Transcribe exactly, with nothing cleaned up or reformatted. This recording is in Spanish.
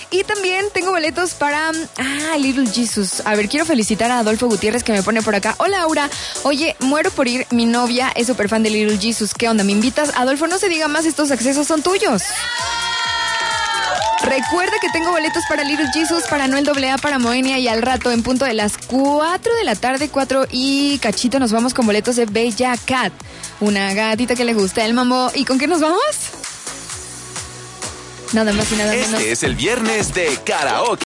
Y también tengo boletos para ah, Little Jesus. A ver, quiero felicitar a Adolfo Gutiérrez que me pone por acá. Hola, Aura. Oye, muero por ir. Mi novia es súper fan de Little Jesus. ¿Qué onda? ¿Me invitas? Adolfo, no se diga más, estos accesos son tuyos. Recuerda que tengo boletos para Little Jesus, para Noel doble A, para Moenia, y al rato, en punto de las cuatro de la tarde, cuatro y cachito, nos vamos con boletos de Bella Cat. Una gatita que le gusta el mambo. ¿Y con qué nos vamos? Nada más y nada menos. Este es el viernes de karaoke.